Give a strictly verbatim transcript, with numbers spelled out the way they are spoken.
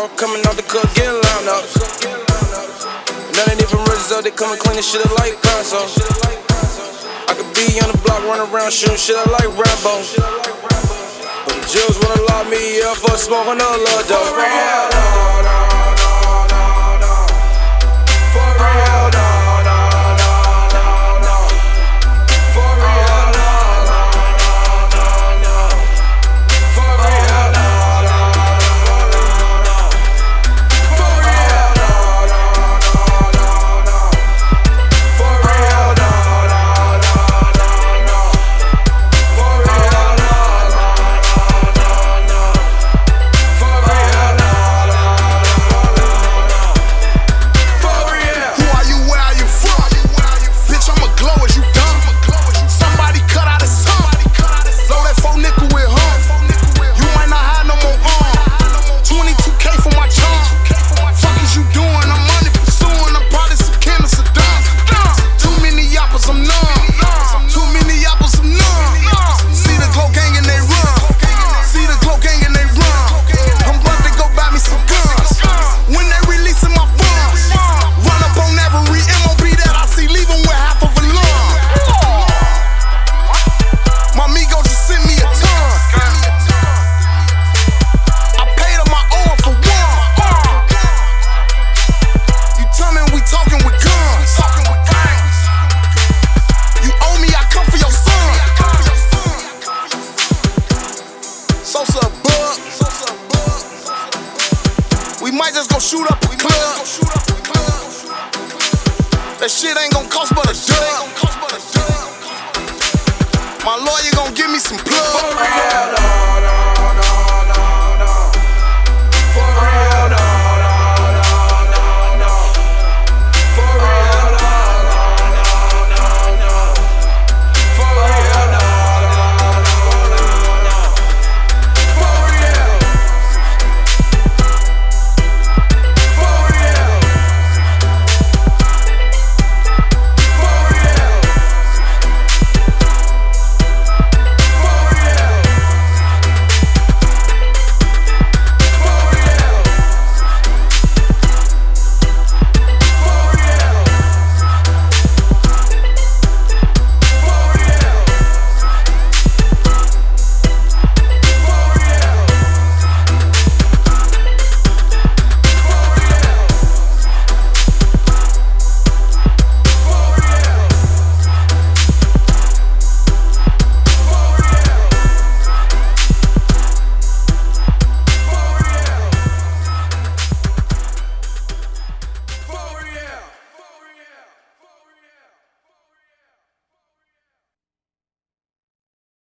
I'm coming out the club getting loud up. None ain't even roses up, they come and clean this shit up like Gonzo. I could be on the block, run around, shooting shit up like Rambo. But the Jews wanna lock me up for smoking a little dope. We might just go shoot up a club. That shit ain't gon' cost but a dub. My lawyer gon' give me some plug.